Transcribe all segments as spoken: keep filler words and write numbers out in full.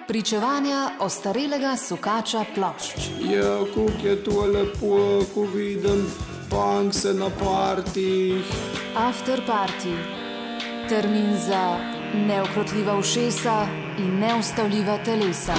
Pričevanja ostarelega sukača plošč. Ja, kako je to lepo, ko vidim punkse na partijih. After party. Termin za neukrotljiva ušesa in neustavljiva telesa.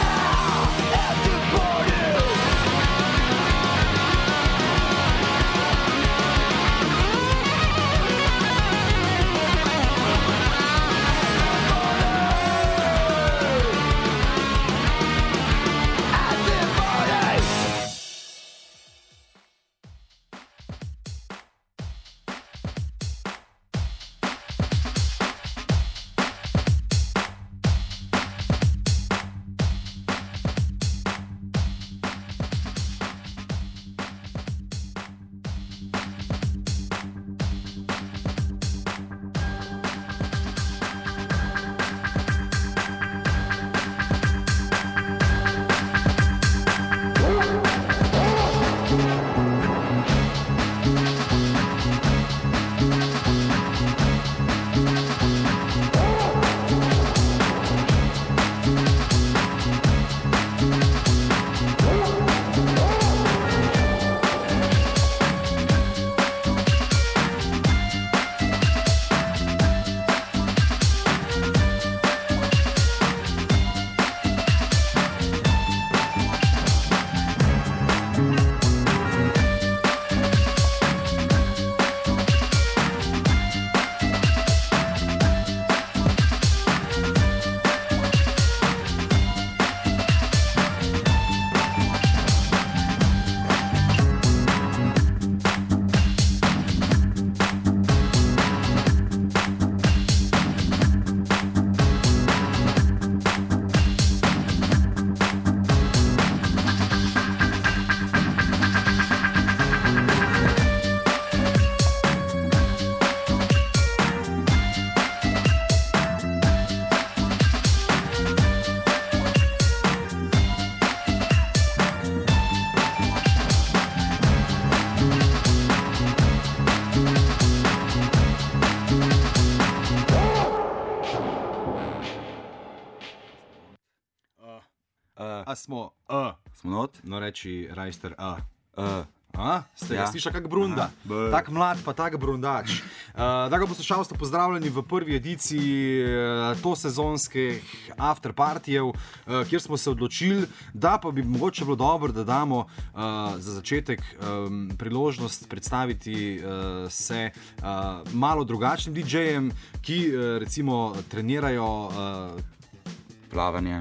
A smo, a, smo not? No reči, Rajster, a. A. A? Ste ga Ja. sliša kak brunda? Aha. Tak mlad pa tak brundač. Uh, Drago poslušalstvo, pozdravljeni v prvi ediciji uh, to sezonskih afterpartijev, uh, kjer smo se odločili, da pa bi mogoče bilo dobro, da damo uh, za začetek um, priložnost predstaviti uh, se uh, malo drugačnim didžejem, ki uh, recimo trenirajo uh, Plavanje,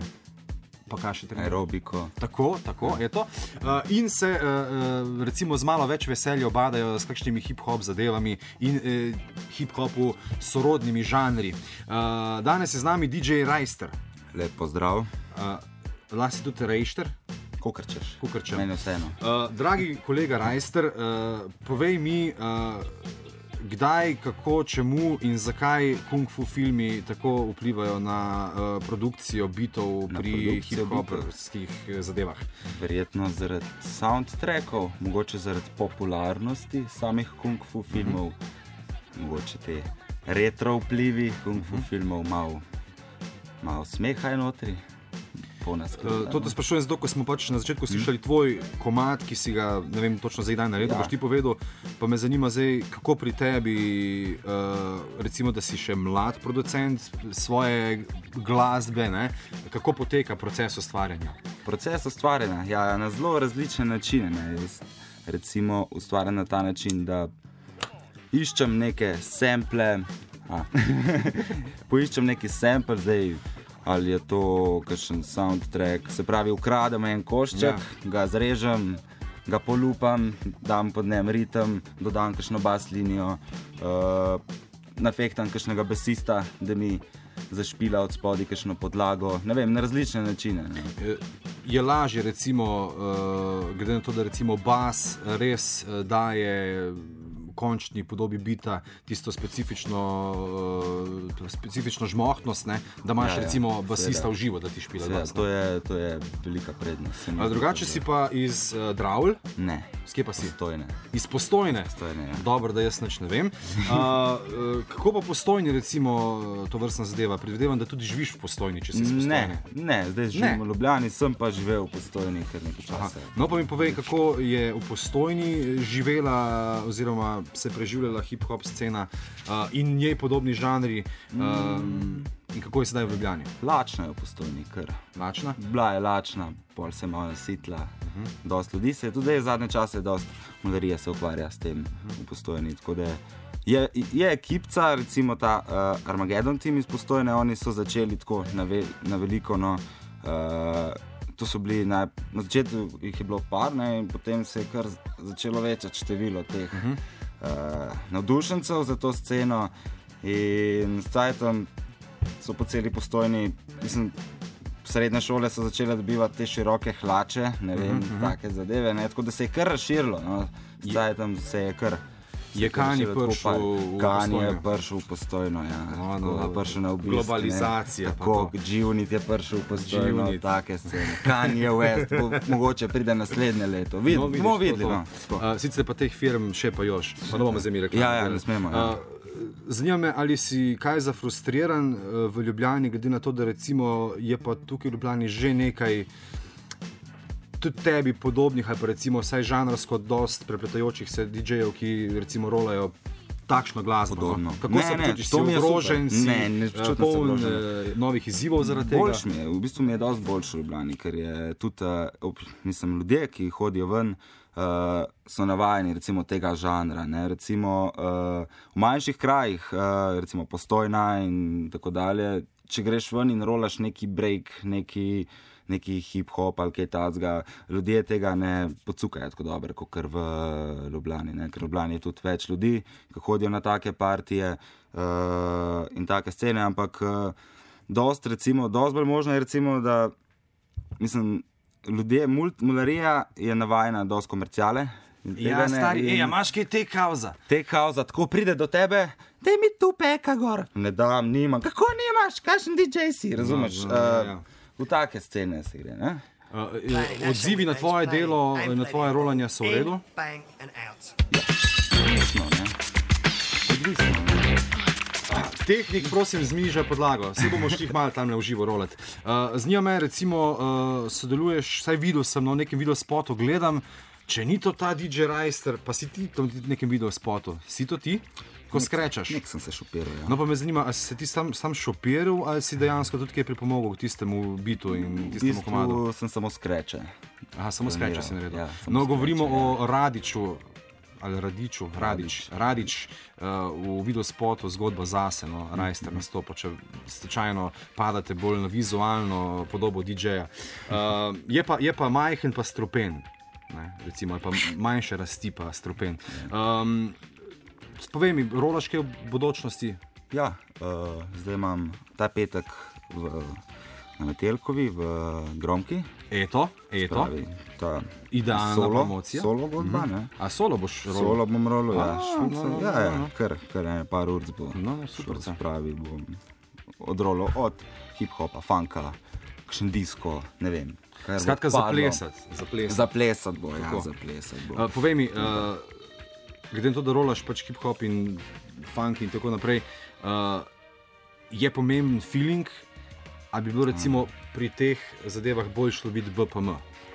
pa kaj še trenirajo? aerobiko. Tako, tako je to. Uh, in se uh, recimo z malo več veselja obadajo s kakšnimi hip-hop zadevami in uh, hip-hopu sorodnimi žanri. Uh, danes je z nami D J Rajster. Lep pozdrav. Uh, lahko si tudi Rajster? Kokrčeš. Kukrčem. Meni vseeno. Uh, dragi kolega Rajster, uh, povej mi, uh, kdaj, kako, čemu in zakaj kung fu filmi tako vplivajo na uh, produkcijo bitov Na pri produkcijo hip-hoperskih zadevah? Verjetno zaradi soundtrackov, mogoče zaradi popularnosti samih kung fu filmov, mogoče te retro vplivi kung fu filmov, malo mal smeha je notri. Uh, to te sprašujem zato, ko smo pač na začetku slišali tvoj komad, ki si ga, ne vem točno zdaj dan naredil, Ja. boš ti povedal, pa me zanima zdaj, kako pri tebi, uh, recimo, da si še mlad producent svoje glasbe, ne? Kako poteka proces ustvarjanja? Proces ustvarjanja, ja, na zelo različne načine. Ne. Jaz recimo ustvarjam na ta način, da iščem neke sample, a, poiščem neki sample, zdaj ali je to kakšen soundtrack, se pravi, ukradem en košček, Ja. ga zrežem, ga polupam, dam pod njem ritem, dodam kakšno bas linijo, uh, nafektam kakšnega basista, da mi zašpila od spodaj kakšno podlago, ne vem, na različne načine. Ne. Je- Je lažje, recimo, uh, glede na to, da recimo bas res uh, daje končni podobi bita tisto specifično, uh, specifično žmohtnost, ne? Da imaš ja, ja, recimo basista v živo, da ti špila bas. To je, to je velika prednost. A, drugače si pa iz uh, Dravl? Ne. Skje pa si? Postojne. Iz Postojne? Postojne, ja. Dobro, da jaz nič ne vem. Uh, uh, kako pa Postojni recimo to vrstna zadeva? Predvidevam, da tudi živiš v Postojni, če si iz Postojne. Ne, ne, zdaj živim v Ljubljani, sem pa živel v Postojni kar nekaj časa. No pa mi povej, kako je v Postojni živela oziroma se preživljala hip-hop scena uh, in njej podobni žanri um, in kako je sedaj v Ljubljani? Lačna je v Postojni, kar. Lačna? Bila je lačna, pol se je malo nasitla, uh-huh. Dost ljudi se je, tudi zdaj zadnje čase dost mularije se ukvarja s tem uh-huh. v Postojni, tako da je, je ekipca, recimo ta uh, Armageddon team iz Postojne, oni so začeli tako na, ve, na veliko, no, uh, to so bili, na, na začetku jih je bilo par, ne, in potem se je kar začelo večati število teh uh-huh. uh, navdušencev za to sceno in s cajtom so po celi Postojni, mislim, srednje šole so začele dobivati te široke hlače, ne vem, uh-huh. take zadeve, ne, tako da se je kar razširilo, no, s cajtom se je kar Je Kanye prišel v Kanye je prišel v Postojno, ja. No, no, prišel na obisk, globalizacija. Tako, G-Unit je prišel v Postojno, take scene. Kanye West, bo, mogoče pride naslednje leto. Vid, no, bomo videli, no. Uh, sicer pa teh firm še pa još, pa ne bomo zdaj mi rekli. Ja, ja, ne smemo, ja. Uh, Zanima me, ali si kaj za frustriran uh, v Ljubljani, glede na to, da recimo je pa tukaj v Ljubljani že nekaj tudi tebi podobnih, ali pa recimo vsaj žanrsko dost prepletajočih se D J-jev, ki recimo rolajo takšno glasbo. Podobno. Kako ne, se počutiš? Si ogrožen, si ne, ne uh, poln uh, novih izzivov zaradi tega? Boljš mi je, v bistvu mi je dosti boljš v Ljubljani, ker je tudi, uh, mislim, ljudje, ki hodijo ven, uh, so navajeni recimo tega žanra, ne, recimo uh, v manjših krajih, uh, recimo Postojna in tako dalje, če greš ven in rolaš neki break, neki neki hip-hop ali kaj tacga, ljudje tega ne pocukajo tako dobro, kot kar v Ljubljani, ne? Ker v Ljubljani je tudi več ljudi, ki hodijo na take partije uh, in take scene, ampak uh, dost, recimo, dost bolj možno je recimo, da mislim, ljudje, mularija je navajena dost komercijale. Ja, stari, ej, imaš kaj te kauza? Te kauza, tako pride do tebe, daj mi tu peka gor. Ne dam, nimam. Kako nimaš? Kakšen D J si, razumeš? No, no, ja, ja. Uh, V take scene se gre, ne? Uh, odzivi na tvoje delo in na tvoje rolanje so v redu? Ja, odvisno, ne? Odvisno, ne? Tehnik, prosim, zmižaj podlago. Vse bomo šli malo tam v živo rolati. Uh, z njome, recimo, uh, sodeluješ, saj videl sem na nekem videospotu, gledam, če ni to ta D J Rajster, pa si ti v nekem videospotu. Si to ti? Ko skrečaš? Nek sem se šopiral, ja. No pa me zanima, ali si ti sam, sam šopiral, ali si dejansko tudi kaj pripomogel k tistemu bitu in tistemu komadu? V bistvu sem samo skreče. Aha, samo skreče si naredil. Ja, no, skreče, govorimo ja. o Radiču, ali Radiču, Radič, Radič uh, v videospotu zgodba zase, no, Rajster nastopa, če slučajno padate bolj na vizualno podobo D J-ja. Uh, je, pa, je pa majhen pa strupen, ne, recimo, ali pa manjše rasti pa strupen. Um, Povej mi, rolaš kaj v bodočnosti? Ja, uh, zdaj imam ta petek v, na Metelkovi, v Gromki. Eto, eto. Spravi, ta idealna solo, promocija. Solo godba, mm-hmm. ne? A solo boš rolil? Solo bom rolil, ja. A, no, no, ja, ja, no. kar, kar je par urc bo. No, no, super. Spravi bom odrolil od hip-hopa, funka, kakšen disko, ne vem. Skratka, zaplesati. Zaplesati Zaplesat bo, ja, zaplesat bo. Uh, povej mi, uh, glede na to, da rolaš pač hip-hop in funk in tako naprej, uh, je pomemben feeling, ali bi bilo recimo pri teh zadevah bolj šlo biti B P M?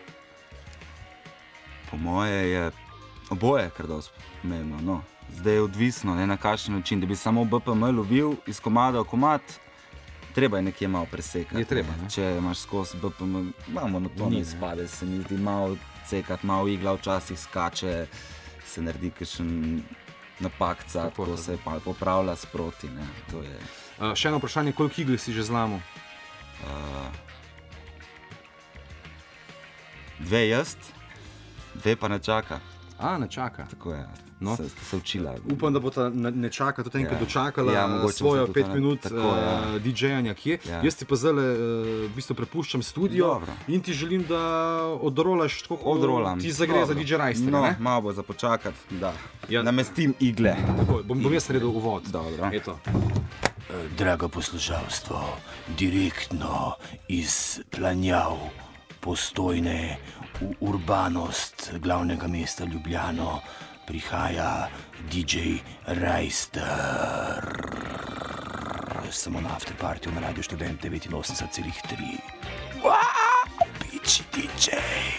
Po moje je oboje kar dosti pomembno, no. Zdaj je odvisno, ne, na kakšen način, da bi samo B P M lovil iz komada v komad, treba je nekje malo presekati. Je treba, ne? Če imaš skozi B P M, malo monotono izpade, se mi zdi malo cekati, malo igla včasih skače, se naredi kakšen napakca, ko se pa popravlja sproti, ne, to je. Uh, še eno vprašanje, koliko igli si že zlamil? Uh, dve jaz, dve pa ne čaka. A, ne čaka. Tako je. No. Se, se učila. Upam, da bo ta ne čaka, tudi enkrat Ja. dočakala Ja, ja, mogoče svojo bo se tudi pet ona- minut tako, ja. uh, didžejanja kje. Ja. Jaz ti pa zdaj uh, v bistvu prepuščam studio Dobro. in ti želim, da odrolaš tako, kot Odrolam. ti zagre Dobro. za didžej Rajster. No, ne? malo bo za počakati, da Ja. namestim igle. Tako, bom, bom jaz naredil uvod. Dobro. Eto. Drago poslušalstvo, direktno iz planjav Postojne v urbanost glavnega mesta Ljubljano prihaja didžej Rajster. Samo na afterpartiju na Radio Študent devetinosemdeset celih tri. Wow, piči didžej.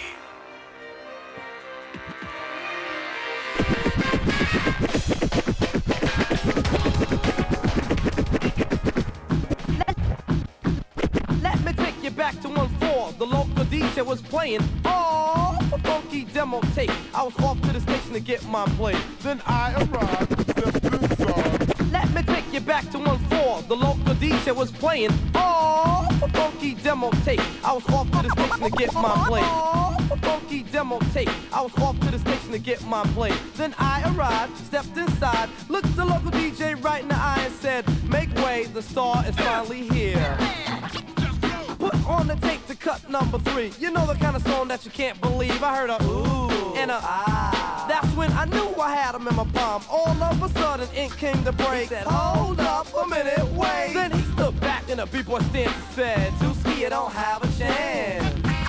Let me take you back to one four. The local D J was playing all a funky demo tape. I was off to the station to get my play. Then I arrived, stepped inside. Let me take you back to one four. The local D J was playing all a funky demo tape. I was off to the station to get my play. All a funky demo tape. I was off to the station to get my play. Then I arrived, stepped inside, looked the local D J right in the eye and said, "Make way, the star is finally here." Put on the tape to cut number three. You know the kind of song that you can't believe. I heard a ooh and a ah. That's when I knew I had him in my palm. All of a sudden, ink came to break. He said, "Hold up a minute, wait." Then he stood back in a b-boy stance and said, "Too ski, you don't have a chance."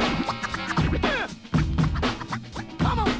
Come on.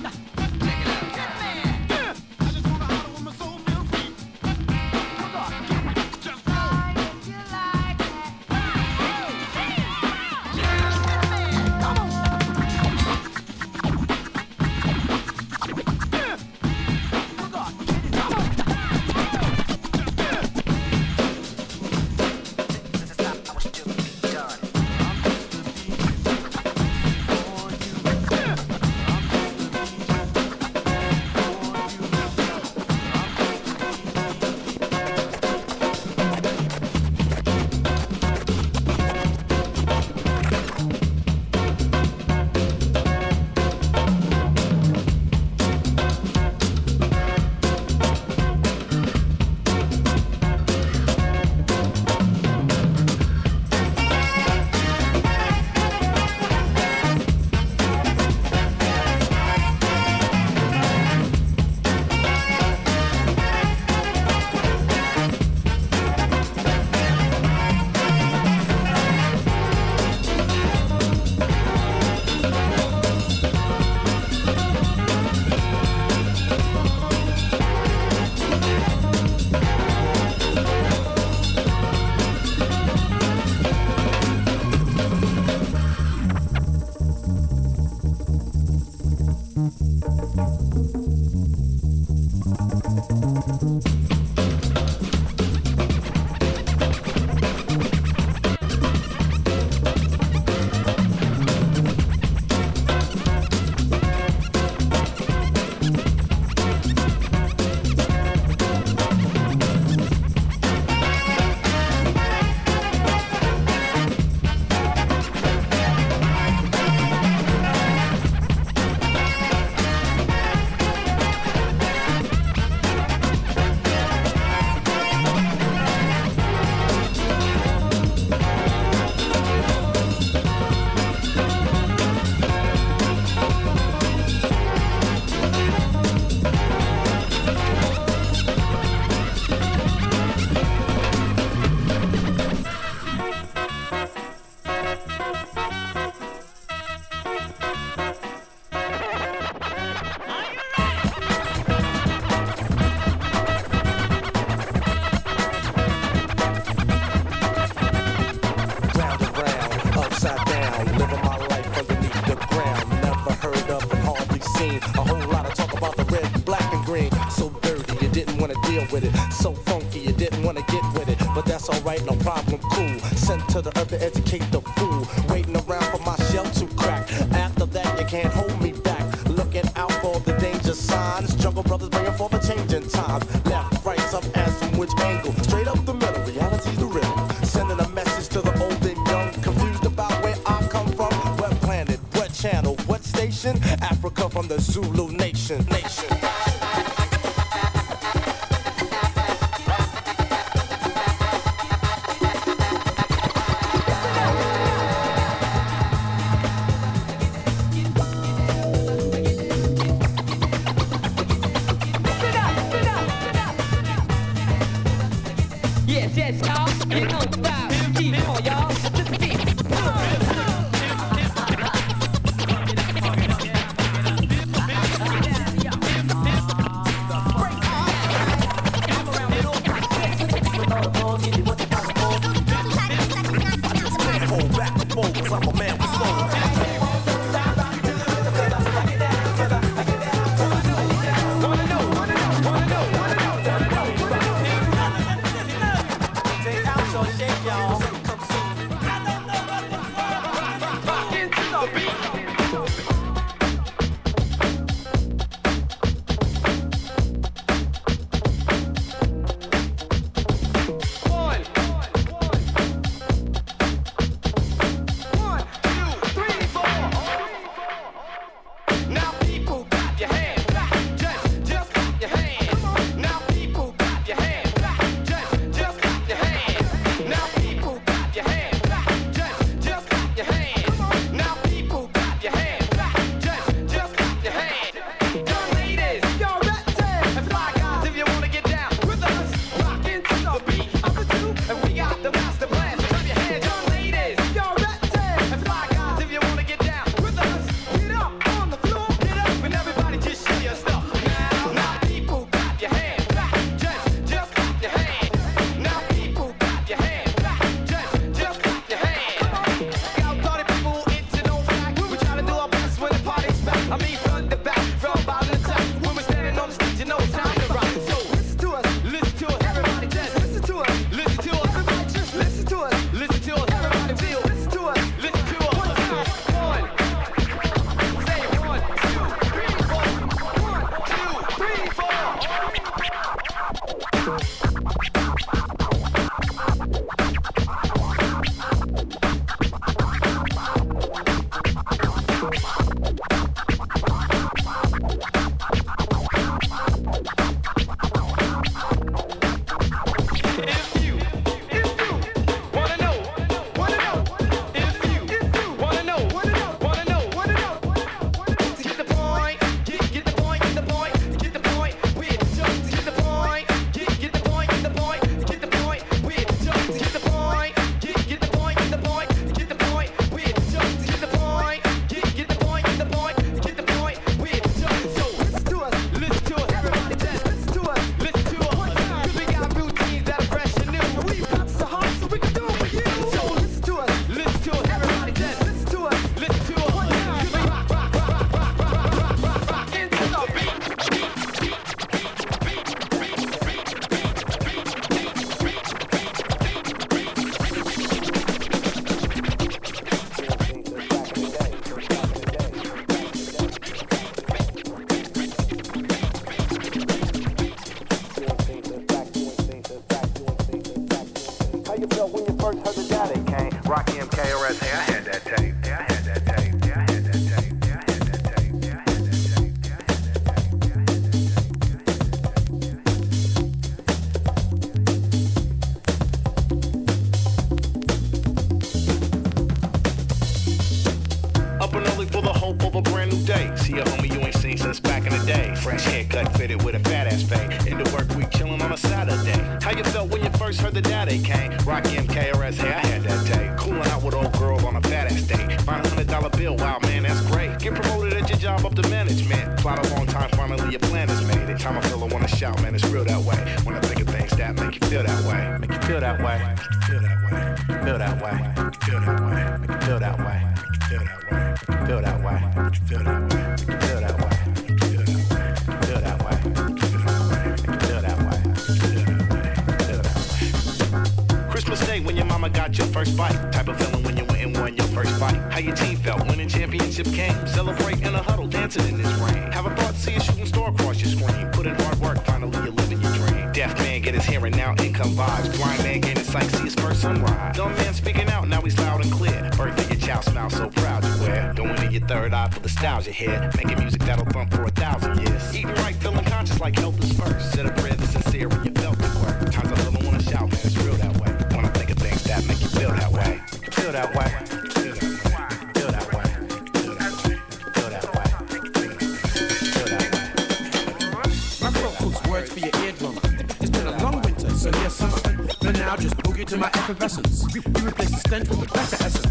with it. So funky, you didn't want to get with it. But that's alright, no problem, cool. Sent to the earth to educate the fool. Waiting around for my shell to crack. After that, you can't hold me back. Looking out for the danger signs. Jungle Brothers bringing forth a change in times. Left, right, up, and from which angle? Straight up the middle, reality's the riddle. Sending a message to the old and young. Confused about where I come from. What planet, what channel, what station? Africa from the Zulu nation. Nation. Rocky M K R S, hey, I had that tape. Yeah, I had that tape. Yeah, I had that tape. Yeah, I had that tape. Yeah, I had that tape. Yeah, I had that tape. Yeah, I had that tape. Up and early for the hope of a brand new day. See a homie you ain't seen since back in the day. Fresh haircut fitted with a fat ass fade. Into work week chillin' on a Saturday. How you felt when you first heard the daddy came? Rocky M K R S, hey, I had that tape. Coolin' out with old girls on a fat ass day. Find a hundred dollar bill, wow man, that's great. Get promoted at your job up to management. Plot a long time, finally your plan is made. Every time I feel I wanna shout, man, it's real that way. When I think of things that make you feel that way. Make you feel that way. Make you feel that way. Feel that way. Feel that way. Make you feel that way. Feel that way. Feel that way. Make you feel that way. Make you feel that way. Feel that way. Feel that way. Feel that way. Feel that way. Christmas Day when your mama got your first bite. Type of feeling when you went and won your first fight. How your team felt when the championship came. Celebrate in a huddle, dancing in this rain. Have a thought, see a shooting star across your screen. Put in hard work, finally you're living your dream. Deaf man get his hearing, now income vibes. Blind man gain his sight, see his first sunrise. Dumb man speaking out, now he's loud and clear. Birthday your child smile so proud you wear. Going in your third eye for nostalgia here. Making music that'll thump for a thousand years. Eating right, feeling conscious like health is first. Said a prayer that's sincere when you felt the work. Times I feel I wanna shout, man, it's real that way. When I think of things that make you feel that way. Feel that way. Feel that way. Feel that way. Feel that way. Feel that way. Feel that way. My vocals, words for your eardrum. It's been a long winter, so here's summer. But now just boogie to my effervescence. We replace the stench with a better essence. The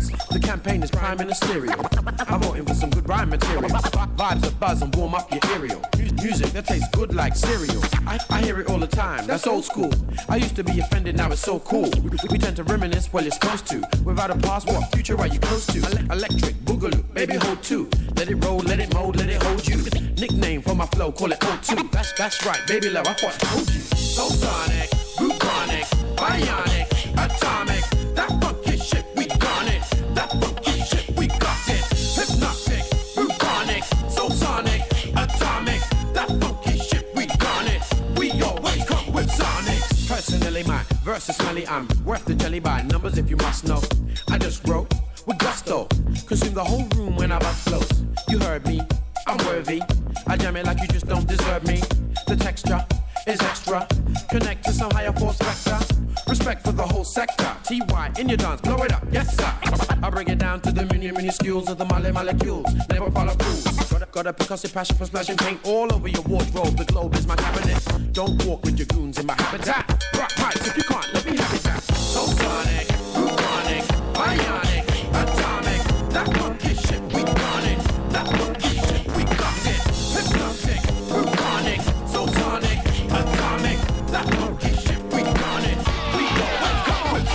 campaign is prime ministerial. I'm voting for some good rhyme material. Vibes that buzz and warm up your ethereal. Music that tastes good like cereal. I, I hear it all the time, that's old school. I used to be offended, now it's so cool. We, we tend to reminisce, well you're supposed to. Without a passport, future are you close to? Ele- electric, boogaloo, baby hold two. Let it roll, let it mold, let it hold you. Nickname for my flow, call it O two. That's, that's right, baby love, I thought I told you. So sonic, bubonic, bionic, atomic. That funky shit, we got it. That funky shit, we got it. Hypnotic, bubonic, so sonic, atomic. That funky shit, we got it. We always come with sonics. Personally, my verse is smelly. I'm worth the jelly by numbers if you must know. I just wrote with gusto. Consume the whole room when I bust flows. You heard me, I'm worthy. I jam it like you just don't deserve me. The texture is extra. Connect to some higher force vector. Respect for the whole sector. T Y in your dance, blow it up, yes sir. I bring it down to the mini minuscules of the mole molecules. Never follow rules. Got a, got a percussive passion for splashing paint all over your wardrobe. The globe is my cabinet. Don't walk with your goons in my habitat. Rock mics if you can't, let me have it back. So sonic, bubonic, bionic, atomic. That funky shit, we got it. That funky shit, we got it. Hypnotic, bubonic, so sonic, atomic. That funky shit, we got it. We always come with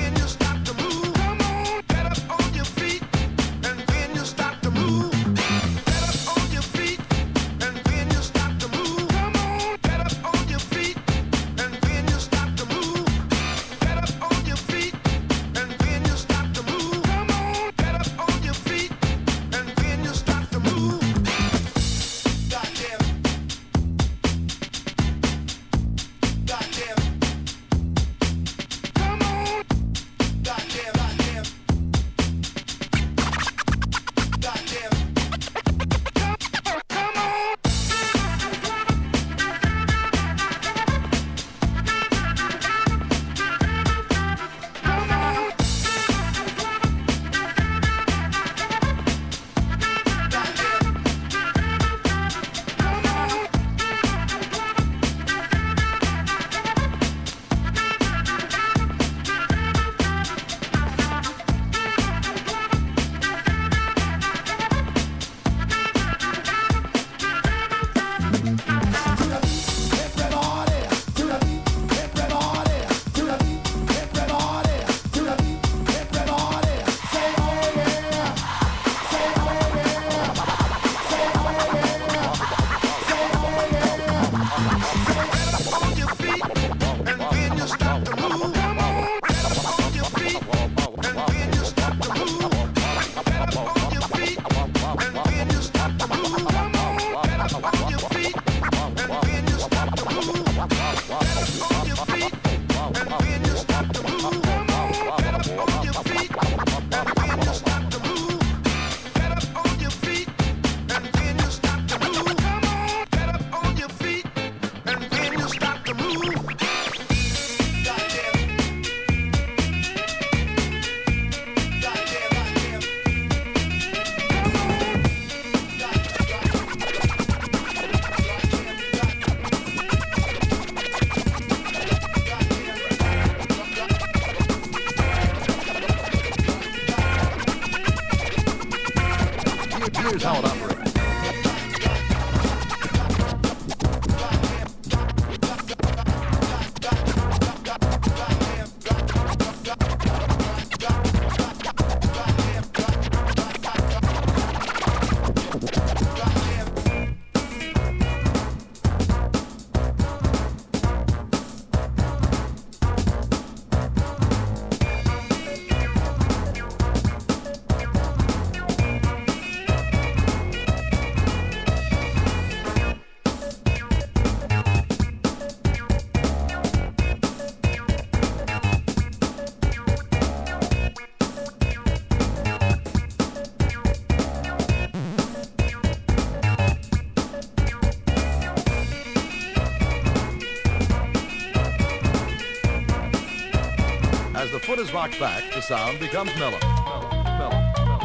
then you start to move. Come on, get up on your feet and then foot is rocked back, the sound becomes mellow. Mellow, mellow.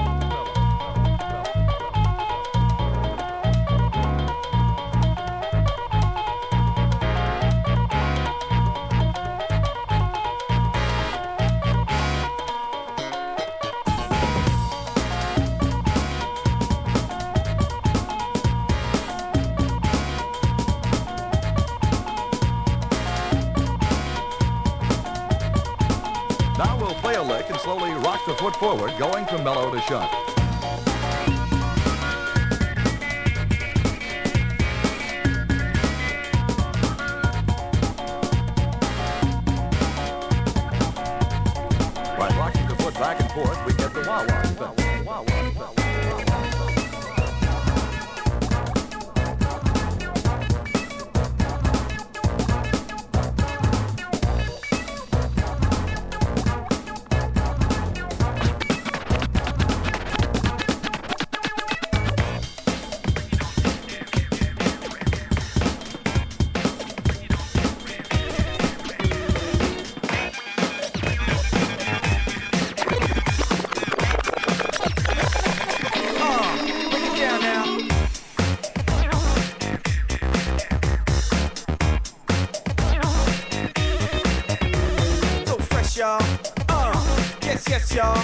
Now we'll play a lick and slowly rock the foot forward, going from mellow to shunt. By rocking the foot back and forth, we get the wah-wah effect. Wah-wah effect. Y'all. Uh, yes, yes, y'all.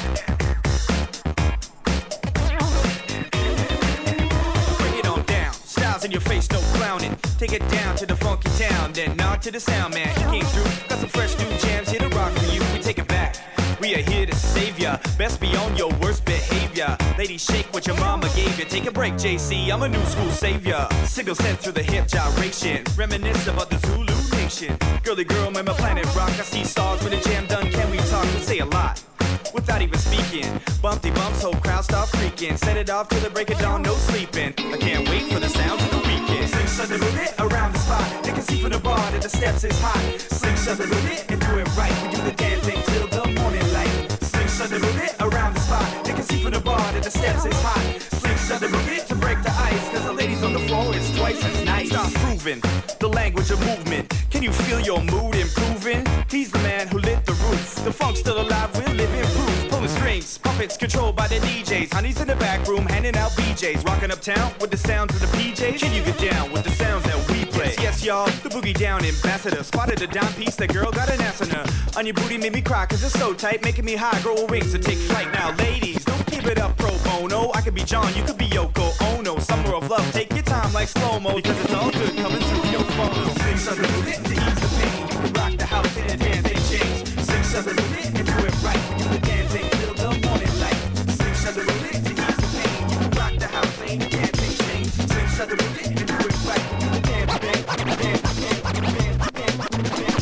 Bring it on down. Styles in your face, no clowning. Take it down to the funky town, then nod to the sound man. He came through, got some fresh new jams here to rock for you. We take it back. We are here to save ya. Best be on your worst behavior. Ladies, shake what your mama gave you. Take a break, J C. I'm a new school savior. Signal sent through the hip gyration. Reminisce about the Zulu nation. Girly girl, man, my planet rock. I see stars when the jam done. Can we talk? We say a lot without even speaking. Bumpty bumps, whole crowd start freaking. Set it off till the break of dawn, no sleeping. I can't wait for the sounds of the weekend. Sing something with it around the spot. They can see from the bar that the steps is hot. Sing something with it and do it right. We do the damn thing till the morning light. Sing something with it around the spot. They can see from the bar that the steps is hot. Sing something with it to break the ice. Cause the ladies on the floor is twice as nice. Start proving the language of movement. Can you feel your mood improving? He's the man who lit the roof. The funk's still alive, we'll live in proof. Pulling strings, puppets controlled by the D Js. Honey's in the back room, handing out B Js. Rocking uptown with the sounds of the P Js. Can you get down with the sounds that we play? Yes, yes, y'all, the boogie down ambassador. Spotted a dime piece, that girl got an ass on her. On your booty made me cry, cause it's so tight, making me high, grow wings to take flight. Now, ladies, don't give it up pro bono. I could be John, you could be Yoko Ono. Summer of love, take your time like slow-mo, because it's all good coming through your phone. Sing something with it to ease the pain. You can rock the house in a damn thing change. Sing something with it and do it right. Do the damn thing till the morning light. Sing something with it to ease the pain. You can rock the house, ain't a damn thing change. Sing something with it and do it right. Do the damn thing, do the damn thing, do the damn thing, do the damn thing.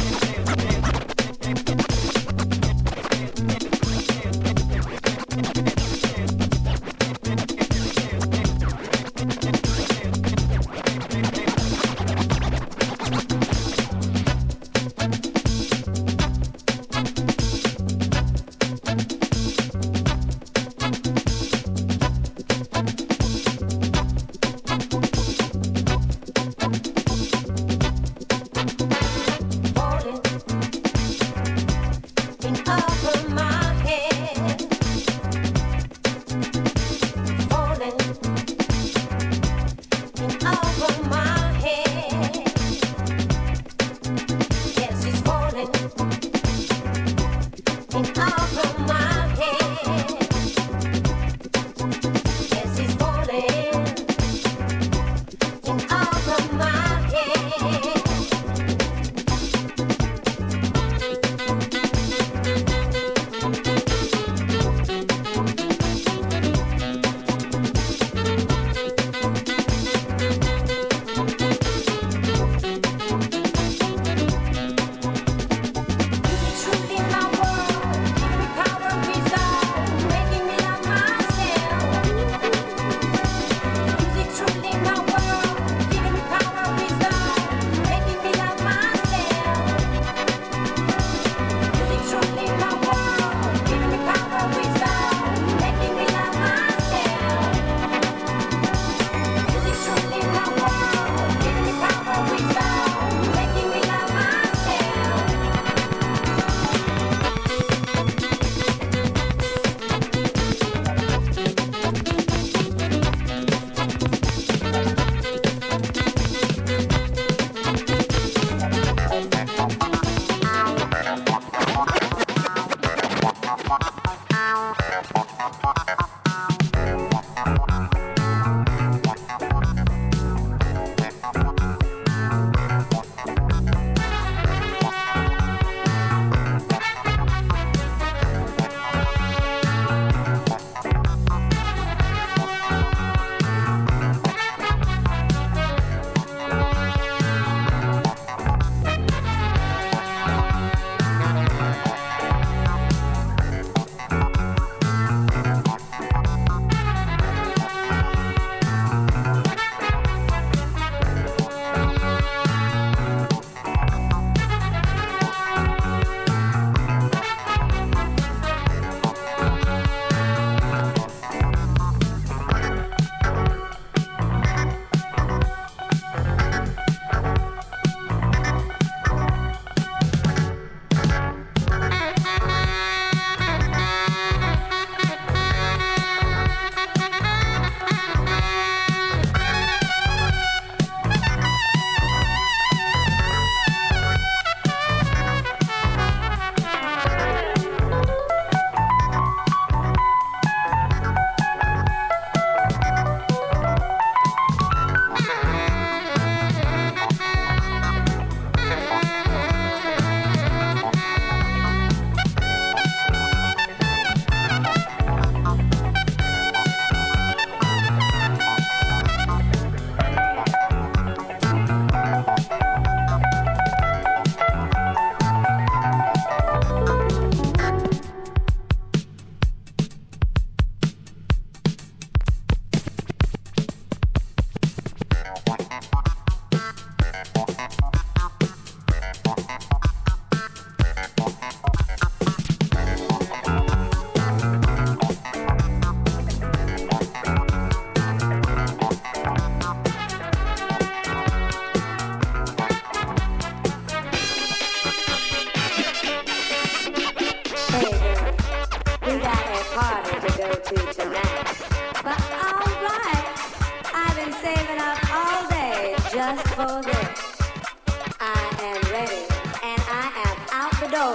I am ready, and I am out the door.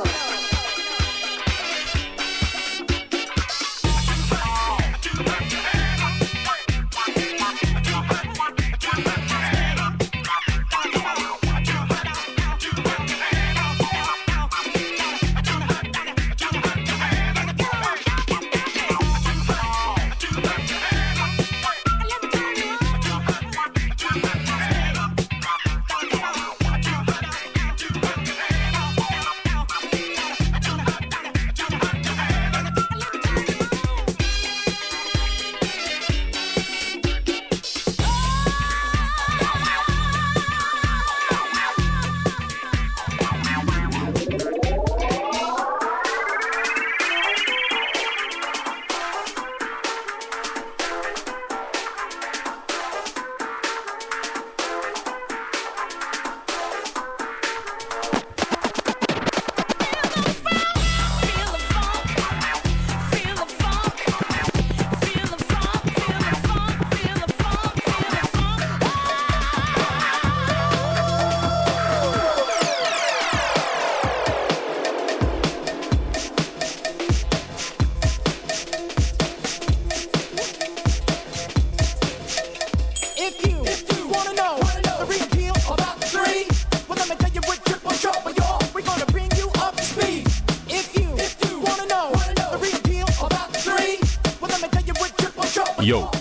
Yo.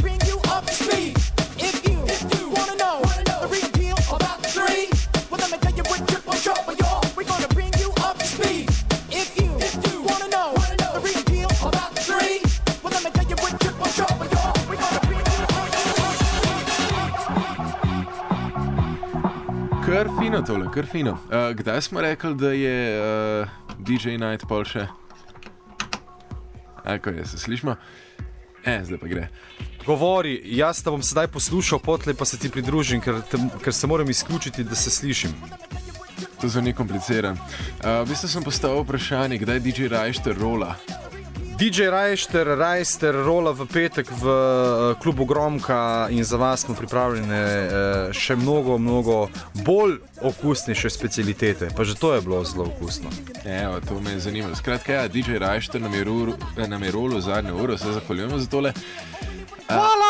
Kar fino tole, kar fino. Uh, kdaj smo rekli, da je uh, D J Night pol še? Eko je, se slišimo? E, zdaj pa gre. Govori, jaz te bom sedaj poslušal, potlej pa se ti pridružim, ker, te, ker se moram izključiti, da se slišim. To zveni kompliciran. Uh, v bistvu sem postavil vprašanje, kdaj D J Rajšter rola? D J Rajšter, Rajster rola v petek v uh, klubu Gromka in za vas smo pripravljene uh, še mnogo, mnogo bolj okusnejše specialitete. Pa že to je bilo zelo okusno. Evo, to me je zanimalo. Skratka, ja, D J Rajšter nam je, ru, nam je rolil zadnjo uro, se zahvaljujemo za tole. Uh, Hvala!